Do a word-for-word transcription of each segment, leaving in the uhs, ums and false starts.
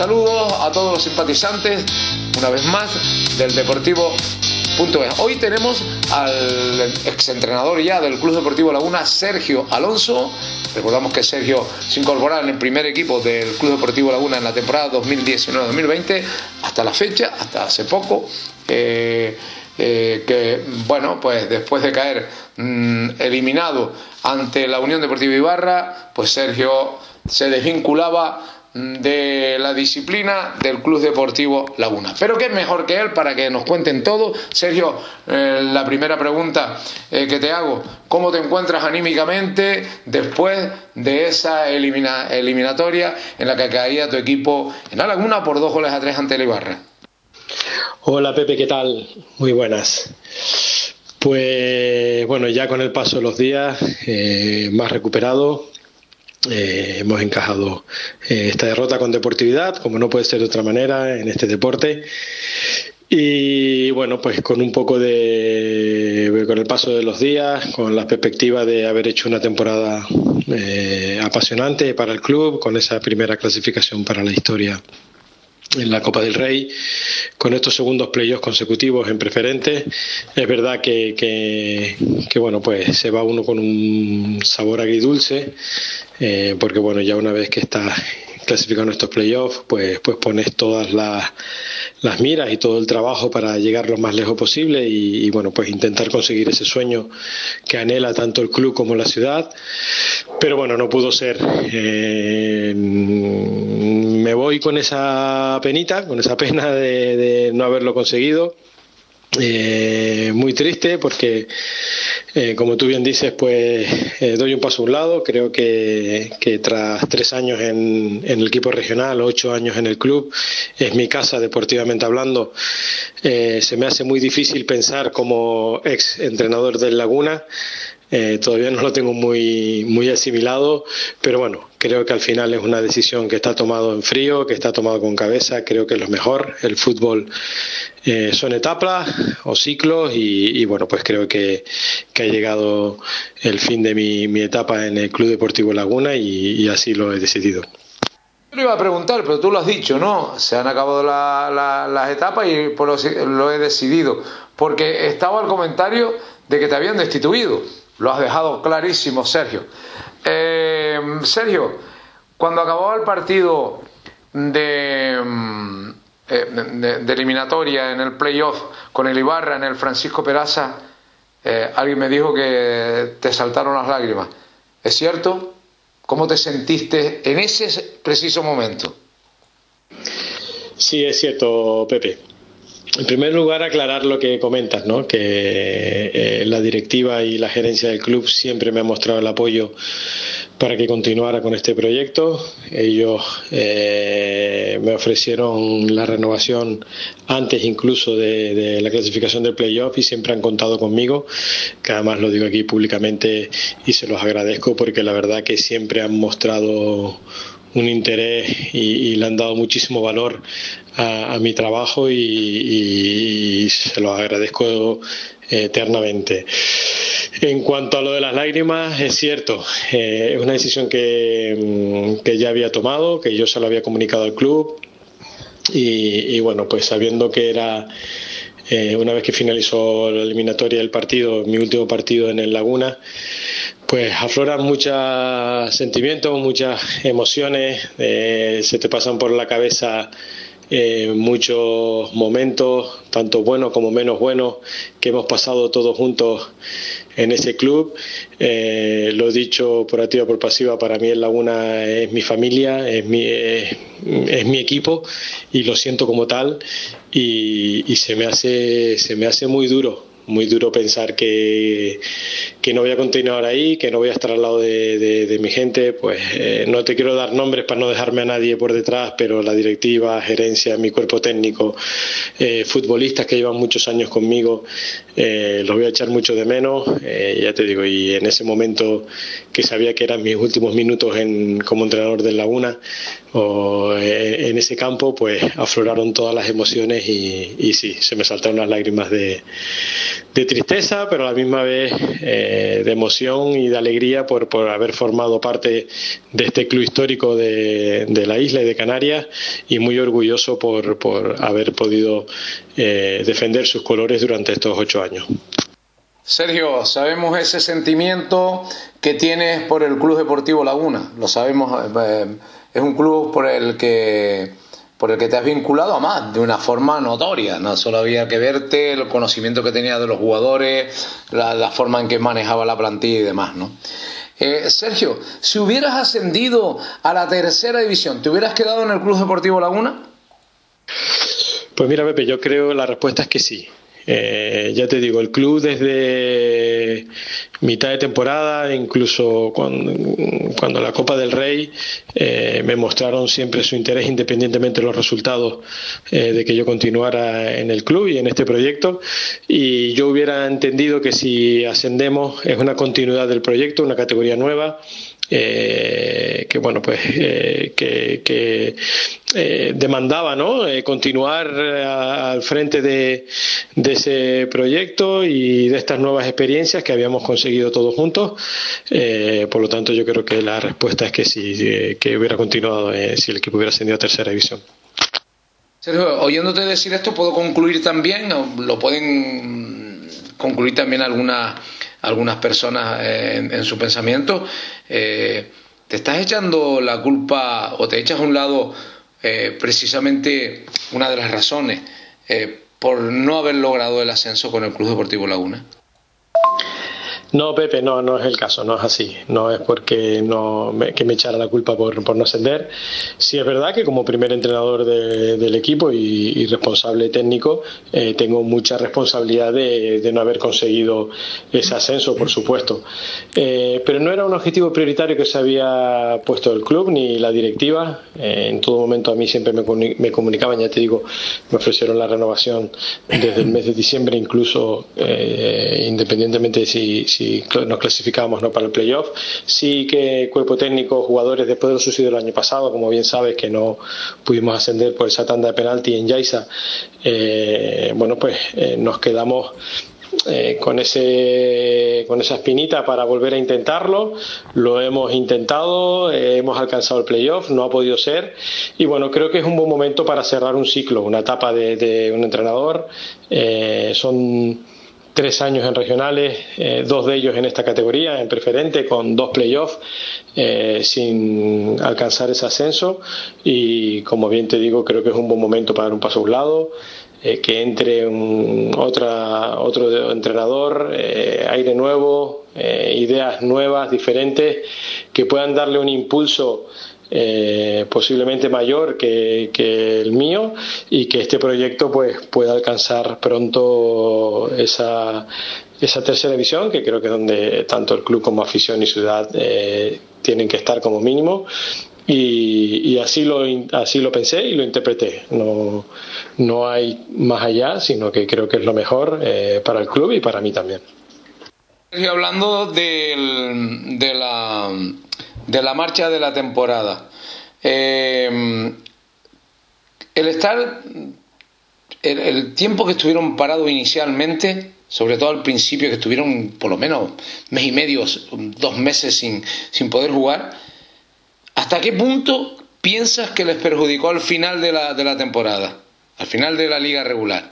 Saludos a todos los simpatizantes, una vez más, del Deportivo Punto B. Hoy tenemos al exentrenador ya del Club Deportivo Laguna, Sergio Alonso. Recordamos que Sergio se incorporó en el primer equipo del Club Deportivo Laguna en la temporada dos mil diecinueve dos mil veinte, hasta la fecha, hasta hace poco. Eh, eh, que, bueno, pues después de caer mmm, eliminado ante la Unión Deportiva Ibarra, pues Sergio se desvinculaba de la disciplina del Club Deportivo Laguna. Pero qué mejor que él para que nos cuenten todo. Sergio, eh, la primera pregunta eh, que te hago: ¿cómo te encuentras anímicamente después de esa elimina, eliminatoria en la que caía tu equipo en la Laguna por dos goles a tres ante el Ibarra? Hola Pepe, ¿qué tal? Muy buenas. Pues bueno, ya con el paso de los días, eh, más recuperado. Eh, hemos encajado eh, esta derrota con deportividad, como no puede ser de otra manera en este deporte, y bueno, pues con un poco de con el paso de los días, con la perspectiva de haber hecho una temporada eh, apasionante para el club, con esa primera clasificación para la historia en la Copa del Rey, con estos segundos playoffs consecutivos en preferente. Es verdad que, que, que bueno, pues se va uno con un sabor agridulce, eh, porque bueno, ya una vez que está clasificado en estos playoffs, pues, pues pones todas las, las miras y todo el trabajo para llegar lo más lejos posible y, y bueno, pues intentar conseguir ese sueño que anhela tanto el club como la ciudad. Pero bueno, no pudo ser. Eh, me voy con esa penita, con esa pena de, de no haberlo conseguido. Eh, muy triste porque, eh, como tú bien dices, pues eh, doy un paso a un lado. Creo que, que tras tres años en, en el equipo regional, ocho años en el club, es mi casa deportivamente hablando. Eh, se me hace muy difícil pensar como ex entrenador del Laguna. Eh, todavía no lo tengo muy, muy asimilado, pero bueno, creo que al final es una decisión que está tomado en frío, que está tomado con cabeza. Creo que es lo mejor. El fútbol eh, son etapas o ciclos y, y bueno, pues creo que, que ha llegado el fin de mi, mi etapa en el Club Deportivo Laguna y, y así lo he decidido. Yo le iba a preguntar, pero tú lo has dicho, ¿no? Se han acabado la, la, las etapas y por lo, lo he decidido, porque estaba el comentario de que te habían destituido. Lo has dejado clarísimo, Sergio. Eh, Sergio, cuando acababa el partido de, de, de eliminatoria en el playoff con el Ibarra en el Francisco Peraza, eh, alguien me dijo que te saltaron las lágrimas. ¿Es cierto? ¿Cómo te sentiste en ese preciso momento? Sí, es cierto, Pepe. En primer lugar, aclarar lo que comentas, ¿no? Que eh, la directiva y la gerencia del club siempre me han mostrado el apoyo para que continuara con este proyecto. Ellos eh, me ofrecieron la renovación antes incluso de, de la clasificación del playoff y siempre han contado conmigo, que además lo digo aquí públicamente y se los agradezco porque la verdad que siempre han mostrado un interés y, y le han dado muchísimo valor a, a mi trabajo y, y, y se los agradezco eternamente. En cuanto a lo de las lágrimas, es cierto, eh, es una decisión que, que ya había tomado, que yo se lo había comunicado al club y, y bueno, pues sabiendo que era eh, una vez que finalizó la eliminatoria del partido, mi último partido en el Laguna, pues afloran muchos sentimientos, muchas emociones, eh, se te pasan por la cabeza eh, muchos momentos, tanto buenos como menos buenos, que hemos pasado todos juntos en ese club. Eh, lo he dicho por activa o por pasiva, para mí el Laguna es mi familia, es mi, es, es mi equipo y lo siento como tal y, y se me hace, se me hace muy duro. Muy duro pensar que, que no voy a continuar ahí, que no voy a estar al lado de, de, de mi gente. Pues eh, no te quiero dar nombres para no dejarme a nadie por detrás, pero la directiva, gerencia, mi cuerpo técnico, eh, futbolistas que llevan muchos años conmigo, eh, los voy a echar mucho de menos, eh, ya te digo, y en ese momento que sabía que eran mis últimos minutos en, como entrenador del Laguna, o eh, en ese campo, pues afloraron todas las emociones y, y sí, se me saltaron las lágrimas de de tristeza, pero a la misma vez eh, de emoción y de alegría por, por haber formado parte de este club histórico de, de la isla y de Canarias, y muy orgulloso por, por haber podido eh, defender sus colores durante estos ocho años. Sergio, sabemos ese sentimiento que tienes por el Club Deportivo Laguna, lo sabemos, eh, es un club por el que por el que te has vinculado, además de una forma notoria. No solo había que verte, el conocimiento que tenías de los jugadores, la, la forma en que manejaba la plantilla y demás, ¿no? Eh, Sergio, si hubieras ascendido a la tercera división, ¿te hubieras quedado en el Club Deportivo Laguna? Pues mira, Pepe, yo creo la respuesta es que sí. Eh, ya te digo, el club desde mitad de temporada, incluso cuando, cuando la Copa del Rey, eh, me mostraron siempre su interés independientemente de los resultados, eh, de que yo continuara en el club y en este proyecto, y yo hubiera entendido que si ascendemos es una continuidad del proyecto, una categoría nueva. Eh, que bueno pues eh, que, que eh, demandaba, ¿no? Eh, continuar a, al frente de, de ese proyecto y de estas nuevas experiencias que habíamos conseguido todos juntos. Eh, por lo tanto, yo creo que la respuesta es que sí, eh, que hubiera continuado eh, si el equipo hubiera ascendido a tercera división. Sergio, oyéndote decir esto, puedo concluir también, lo pueden concluir también algunas algunas personas eh, en, en su pensamiento, eh, te estás echando la culpa o te echas a un lado eh, precisamente una de las razones eh, por no haber logrado el ascenso con el Club Deportivo Laguna. No, Pepe, no, no es el caso, no es así. No es porque no me, que me echara la culpa por, por no ascender. Sí es verdad que como primer entrenador de, del equipo y, y responsable técnico, eh, tengo mucha responsabilidad de, de no haber conseguido ese ascenso, por supuesto. Eh, pero no era un objetivo prioritario que se había puesto el club ni la directiva. Eh, en todo momento a mí siempre me, me comunicaban, ya te digo, me ofrecieron la renovación desde el mes de diciembre, incluso eh, independientemente de si, si nos clasificábamos, ¿no?, para el playoff. Sí que cuerpo técnico, jugadores, después de lo sucedido el año pasado, como bien sabes, que no pudimos ascender por esa tanda de penalti en Yaiza, eh, bueno, pues eh, nos quedamos Eh, con ese con esa espinita para volver a intentarlo. Lo hemos intentado, eh, hemos alcanzado el playoff, no ha podido ser, y bueno, creo que es un buen momento para cerrar un ciclo, una etapa de, de un entrenador. Eh, son tres años en regionales, eh, dos de ellos en esta categoría, en preferente, con dos playoffs, eh, sin alcanzar ese ascenso, y como bien te digo, creo que es un buen momento para dar un paso a un lado, eh, que entre un, otra, otro entrenador, eh, aire nuevo, eh, ideas nuevas, diferentes, que puedan darle un impulso Eh, posiblemente mayor que, que el mío, y que este proyecto pues pueda alcanzar pronto esa, esa tercera división, que creo que es donde tanto el club como afición y ciudad eh, tienen que estar como mínimo, y, y así lo así lo pensé y lo interpreté. No, no hay más allá, sino que creo que es lo mejor eh, para el club y para mí también. Y hablando del, de la de la marcha de la temporada, eh, el estar el, el tiempo que estuvieron parados inicialmente, sobre todo al principio, que estuvieron por lo menos mes y medio, dos meses sin, sin poder jugar, ¿hasta qué punto piensas que les perjudicó al final de la, de la temporada, al final de la liga regular?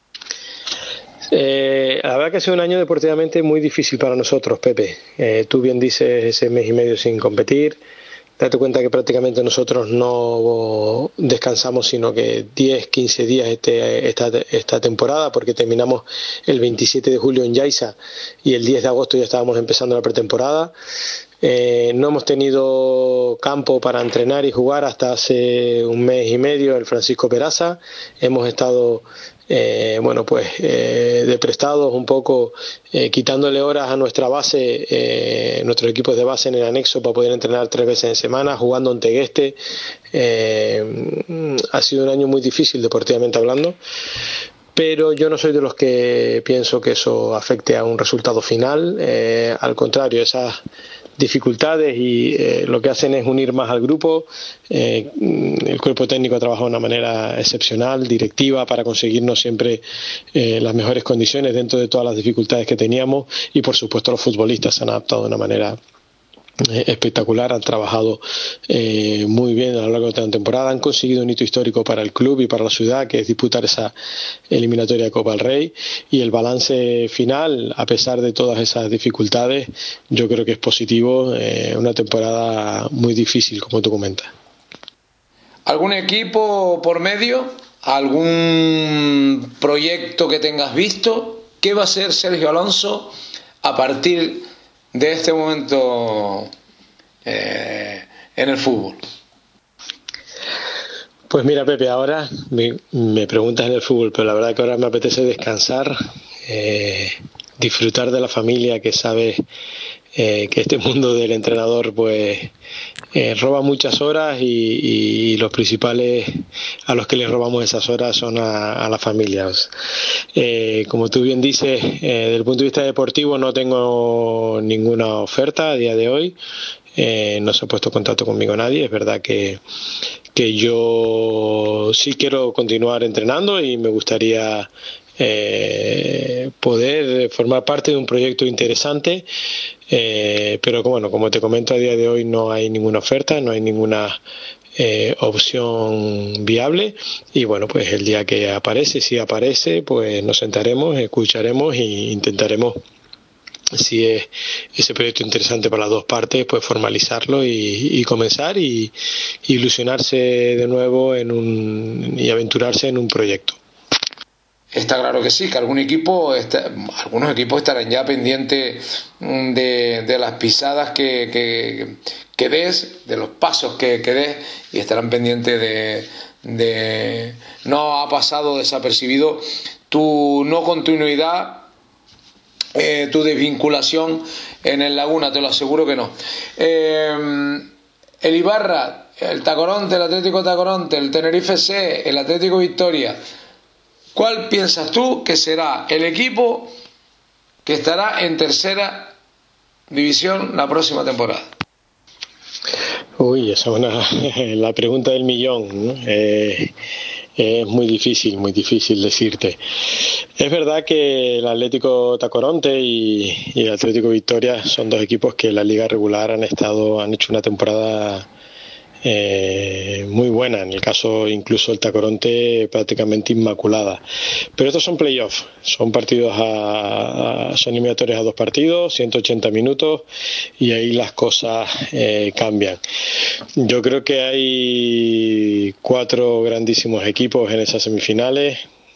Eh, la verdad que ha sido un año deportivamente muy difícil para nosotros, Pepe. Eh, tú bien dices, ese mes y medio sin competir. Date cuenta que prácticamente nosotros no descansamos sino que diez, quince días este, esta, esta temporada, porque terminamos el veintisiete de julio en Yaiza y el diez de agosto ya estábamos empezando la pretemporada. Eh, no hemos tenido campo para entrenar y jugar hasta hace un mes y medio en Francisco Peraza. Hemos estado eh, bueno pues eh, de prestados un poco, eh, quitándole horas a nuestra base, eh, nuestros equipos de base en el anexo, para poder entrenar tres veces en semana, jugando en Tegueste. Eh, ha sido un año muy difícil deportivamente hablando, pero yo no soy de los que pienso que eso afecte a un resultado final. Eh, al contrario, esas dificultades y eh, lo que hacen es unir más al grupo. Eh, el cuerpo técnico ha trabajado de una manera excepcional, directiva, para conseguirnos siempre eh, las mejores condiciones dentro de todas las dificultades que teníamos, y por supuesto los futbolistas se han adaptado de una manera Eh, espectacular, han trabajado eh, muy bien a lo largo de la temporada, han conseguido un hito histórico para el club y para la ciudad, que es disputar esa eliminatoria de Copa del Rey, y el balance final, a pesar de todas esas dificultades, yo creo que es positivo. Eh, una temporada muy difícil, como tú comentas. ¿Algún equipo por medio? ¿Algún proyecto que tengas visto? ¿Qué va a hacer Sergio Alonso a partir de este momento eh, en el fútbol? Pues mira, Pepe, ahora me, me preguntas en el fútbol, pero la verdad que ahora me apetece descansar, eh, disfrutar de la familia, que sabe eh, que este mundo del entrenador pues eh, roba muchas horas, y, y los principales a los que les robamos esas horas son a, a las familias. Eh, como tú bien dices, eh, desde el punto de vista deportivo no tengo ninguna oferta a día de hoy. Eh, no se ha puesto en contacto conmigo nadie. Es verdad que, que yo sí quiero continuar entrenando y me gustaría eh, poder formar parte de un proyecto interesante, eh, pero bueno, como te comento, a día de hoy no hay ninguna oferta, no hay ninguna eh, opción viable, y bueno, pues el día que aparece, si aparece, pues nos sentaremos, escucharemos e intentaremos, si es ese proyecto interesante para las dos partes, pues formalizarlo y, y comenzar y, y ilusionarse de nuevo en un, y aventurarse en un proyecto. Está claro que sí, que algún equipo está, algunos equipos estarán ya pendientes de, de las pisadas que, que, que des, de los pasos que, que des, y estarán pendientes de, de... No ha pasado desapercibido tu no continuidad, Eh, tu desvinculación en el Laguna, te lo aseguro que no. Eh, el Ibarra, el Tacoronte, el Atlético Tacoronte, el Tenerife C, el Atlético Victoria, ¿cuál piensas tú que será el equipo que estará en tercera división la próxima temporada? Uy, esa es una, la pregunta del millón, ¿no? Eh, es muy difícil, muy difícil decirte. Es verdad que el Atlético Tacoronte y, y el Atlético Victoria son dos equipos que en la liga regular han estado, han hecho una temporada eh, muy buena, en el caso incluso el Tacoronte prácticamente inmaculada, pero estos son playoffs, son partidos a, a, son eliminatorios a dos partidos, ciento ochenta minutos, y ahí las cosas eh, cambian. Yo creo que hay cuatro grandísimos equipos en esas semifinales,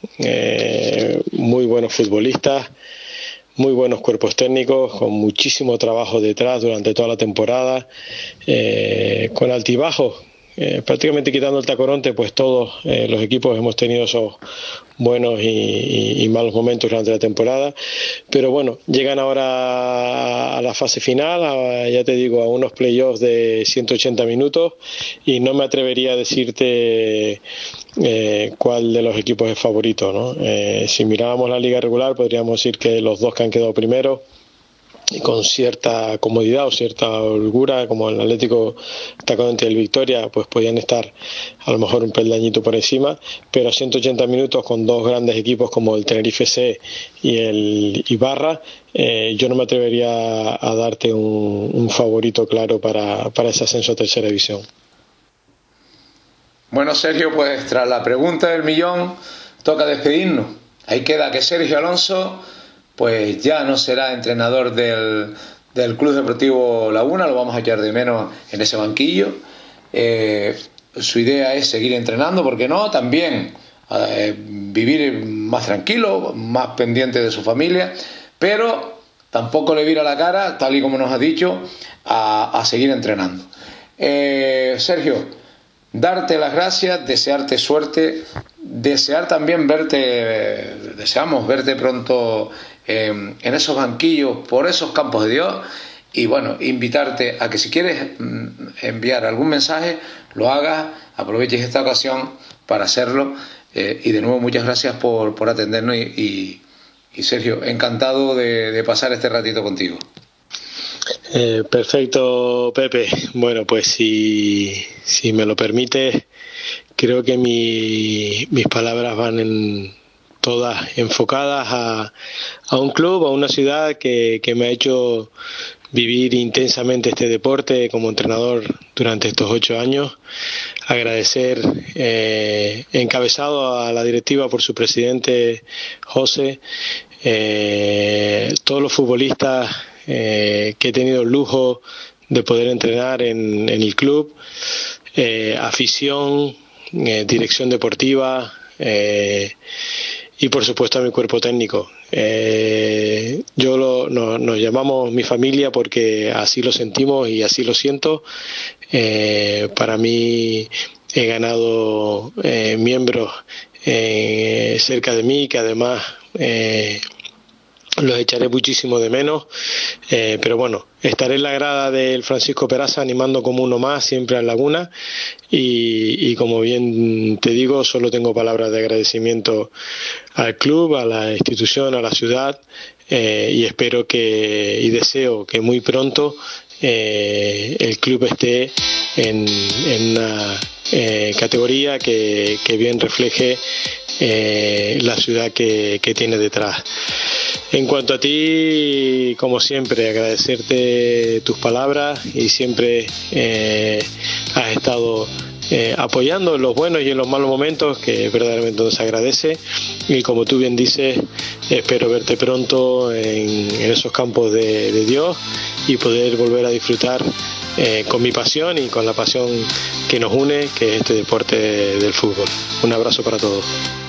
eh, muy buenos futbolistas, muy buenos cuerpos técnicos, con muchísimo trabajo detrás durante toda la temporada, eh, con altibajos, eh, prácticamente quitando el Tacoronte, pues todos eh, los equipos hemos tenido esos buenos y, y, y malos momentos durante la temporada, pero bueno, llegan ahora a la fase final, a, ya te digo, a unos playoffs de ciento ochenta minutos, y no me atrevería a decirte eh, cuál de los equipos es favorito, ¿no? Eh, si mirábamos la liga regular, podríamos decir que los dos que han quedado primeros, y con cierta comodidad o cierta holgura, como el Atlético Tacoronte y el Victoria, pues podían estar a lo mejor un peldañito por encima, pero a ciento ochenta minutos con dos grandes equipos como el Tenerife C y el Ibarra, eh, yo no me atrevería a, a darte un, un favorito claro para, para ese ascenso a tercera división. Bueno, Sergio, pues tras la pregunta del millón toca despedirnos. Ahí queda que Sergio Alonso pues ya no será entrenador del, del Club Deportivo Laguna, lo vamos a echar de menos en ese banquillo. Eh, su idea es seguir entrenando, ¿por qué no? También eh, vivir más tranquilo, más pendiente de su familia, pero tampoco le vira la cara, tal y como nos ha dicho, a, a seguir entrenando. Eh, Sergio, darte las gracias, desearte suerte, desear también verte, deseamos verte pronto eh, en esos banquillos, por esos campos de Dios, y bueno, invitarte a que si quieres mm, enviar algún mensaje, lo hagas, aproveches esta ocasión para hacerlo, Eh, y de nuevo muchas gracias por, por atendernos y, y, y Sergio, encantado de, de pasar este ratito contigo. Eh, perfecto, Pepe. Bueno, pues si, si me lo permites, creo que mi, mis palabras van en, todas enfocadas a, a un club, a una ciudad que, que me ha hecho vivir intensamente este deporte como entrenador durante estos ocho años. Agradecer eh, encabezado a la directiva por su presidente José, eh, todos los futbolistas eh, que he tenido el lujo de poder entrenar en, en el club, eh, afición, eh, dirección deportiva, eh, y por supuesto a mi cuerpo técnico. Eh, yo lo, no, nos llamamos mi familia porque así lo sentimos y así lo siento. Eh, para mí he ganado eh, miembros eh, cerca de mí que además eh, los echaré muchísimo de menos, eh, pero bueno, estaré en la grada del Francisco Peraza animando como uno más siempre al Laguna y, y como bien te digo, solo tengo palabras de agradecimiento al club, a la institución, a la ciudad, eh, y espero que y deseo que muy pronto eh, el club esté en, en una eh, categoría que, que bien refleje eh, la ciudad que, que tiene detrás. En cuanto a ti, como siempre, agradecerte tus palabras y siempre eh, has estado eh, apoyando en los buenos y en los malos momentos, que verdaderamente nos agradece. Y como tú bien dices, espero verte pronto en, en esos campos de, de Dios y poder volver a disfrutar eh, con mi pasión y con la pasión que nos une, que es este deporte del fútbol. Un abrazo para todos.